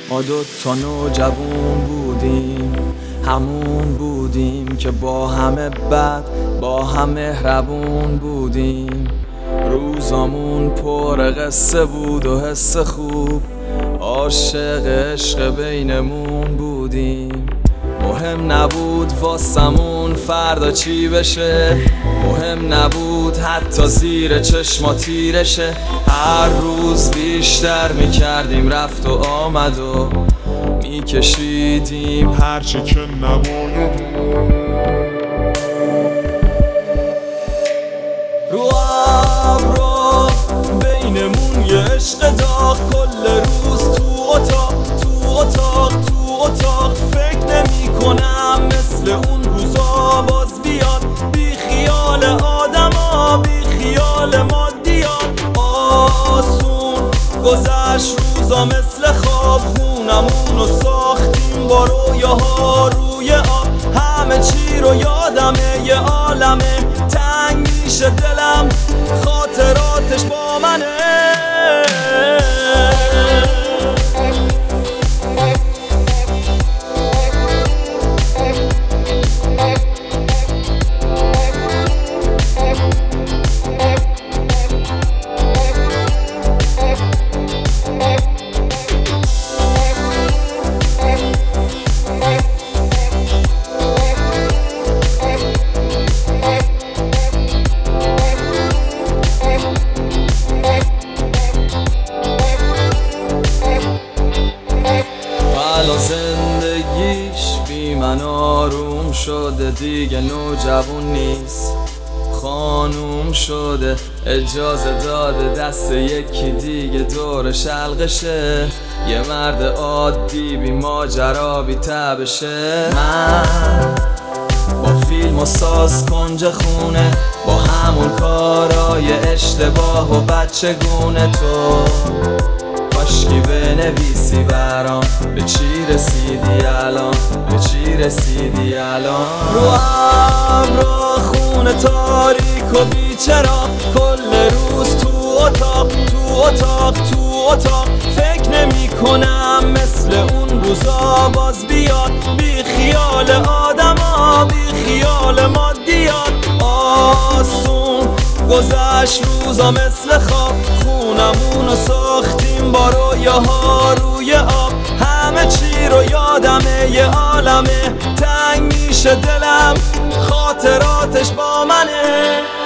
ما دوتا نوجوون بودیم، همون بودیم که با همه بد با هم مهربون بودیم. روزامون پر قصه بود و حس خوب، عاشق عشق بینمون بودیم. مهم نبود واسمون فردا چی بشه، مهم نبود حتی زیر چشما تیرشه. هر روز بیشتر میکردیم رفت و آمد و میکشیدیم هرچی که نباید. رو ابرا بینمون یه عشق داغ، کل روز تو اتاق فکر نمی کنم مثل اون روزا باز بیاد. بی خیال آدما، بی خیال مادیات، آسون گذشت روزا مثل خواب. خونمونو ساختیم با رویاها روی آب، همه چی رو یادمه، یه عالمه تنگ میشه دلم، خاطراتش با منه. زندگیش بی من آروم شده، دیگه نوجوون نیست، خانوم شده. اجازه داده دست یکی دیگه دورش حلقشه، یه مرد عادی بی ماجرا بی تبشه. من با فیلم و ساز کنج خونه، با همون کارای اشتباه و بچگونه. تو کاشکی بنویسی برام به چی رسیدی الان، به چی رسیدی الان. رو ابرا خونه تاریک و بیچرا، کل روز تو اتاق فکر نمی کنم مثل اون روزا باز بیاد. بی خیال آدما، بی خیال مادیات، آسون گذشت روزا مثل خواب. خونمونو ساختیم با رویاها روی آب، همه چی رو یادمه، یه عالمه تنگ میشه دلم، خاطراتش با منه.